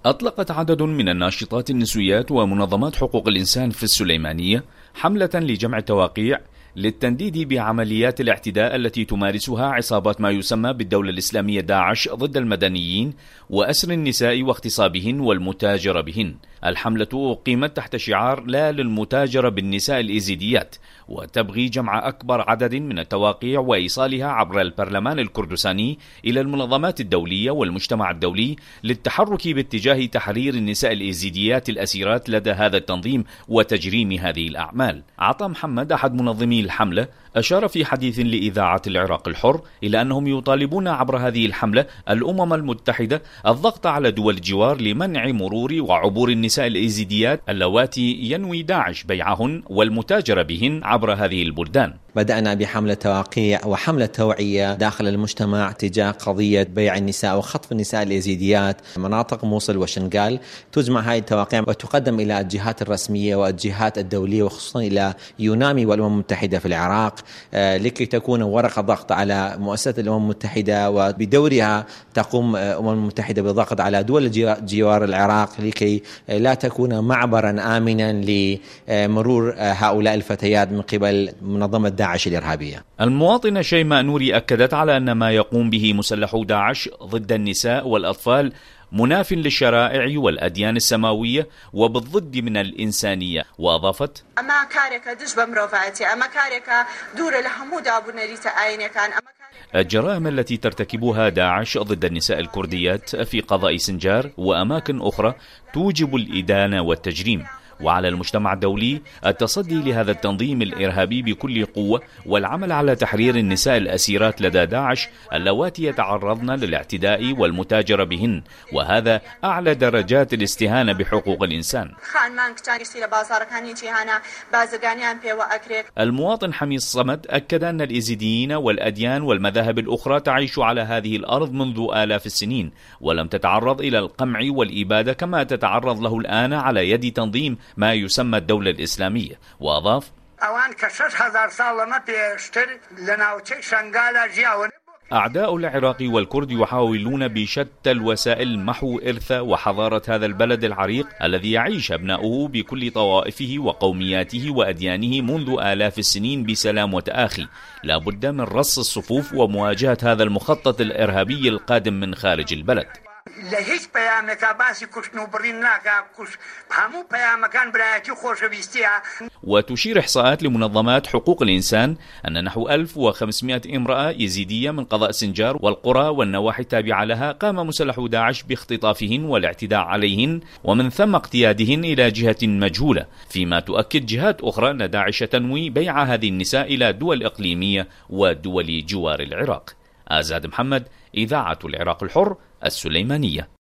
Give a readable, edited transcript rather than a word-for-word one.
أطلقت عدد من الناشطات النسويات ومنظمات حقوق الإنسان في السليمانية حملة لجمع التواقيع للتنديد بعمليات الاعتداء التي تمارسها عصابات ما يسمى بالدولة الإسلامية داعش ضد المدنيين وأسر النساء واغتصابهن والمتاجرة بهن. الحملة أقيمت تحت شعار لا للمتاجرة بالنساء الإيزيديات، وتبغي جمع أكبر عدد من التواقيع وإيصالها عبر البرلمان الكردستاني إلى المنظمات الدولية والمجتمع الدولي للتحرك باتجاه تحرير النساء الإيزيديات الأسيرات لدى هذا التنظيم وتجريم هذه الأعمال. عطا محمد أحد منظمي الحملة أشار في حديث لإذاعة العراق الحر إلى أنهم يطالبون عبر هذه الحملة الأمم المتحدة الضغط على دول الجوار لمنع مرور وعبور النساء الإيزيديات اللواتي ينوي داعش بيعهن والمتاجرة بهن عبر هذه البلدان. بدأنا بحملة تواقيع وحملة توعية داخل المجتمع تجاه قضية بيع النساء وخطف النساء اليزيديات مناطق موصل وشنغال. تجمع هذه التواقيع وتقدم إلى الجهات الرسمية والجهات الدولية وخصوصا إلى يونامي والأمم المتحدة في العراق لكي تكون ورقة ضغط على مؤسسة الأمم المتحدة، وبدورها تقوم الأمم المتحدة بالضغط على دول جوار العراق لكي لا تكون معبرا آمنا لمرور هؤلاء الفتيات من قبل منظمة داعش الإرهابية. المواطنة شيماء نوري أكدت على أن ما يقوم به مسلحو داعش ضد النساء والأطفال مناف للشرائع والأديان السماوية وبالضد من الإنسانية، وأضافت: أما كارك دش بمروفاتي أما كارك دور لحمود أبو نريت عيني كان الجرائم التي ترتكبها داعش ضد النساء الكرديات في قضاء سنجار وأماكن أخرى توجب الإدانة والتجريم، وعلى المجتمع الدولي التصدي لهذا التنظيم الإرهابي بكل قوة والعمل على تحرير النساء الأسيرات لدى داعش اللواتي يتعرضن للاعتداء والمتاجرة بهن، وهذا أعلى درجات الاستهانة بحقوق الإنسان. المواطن حميد صمد أكد أن الإيزيديين والأديان والمذاهب الأخرى تعيش على هذه الأرض منذ آلاف السنين ولم تتعرض إلى القمع والإبادة كما تتعرض له الآن على يد تنظيم ما يسمى الدولة الإسلامية، وأضاف: أعداء العراق والكرد يحاولون بشتى الوسائل محو إرث وحضارة هذا البلد العريق الذي يعيش أبناؤه بكل طوائفه وقومياته وأديانه منذ آلاف السنين بسلام وتآخي. لا بد من رص الصفوف ومواجهة هذا المخطط الإرهابي القادم من خارج البلد. وتشير إحصاءات لمنظمات حقوق الإنسان أن نحو 1500 امرأة يزيدية من قضاء سنجار والقرى والنواحي التابعة لها قام مسلحو داعش باختطافهن والاعتداء عليهن ومن ثم اقتيادهن إلى جهة مجهولة، فيما تؤكد جهات أخرى أن داعش تنوي بيع هذه النساء إلى دول إقليمية ودول جوار العراق. آزاد محمد، إذاعة العراق الحر، السليمانية.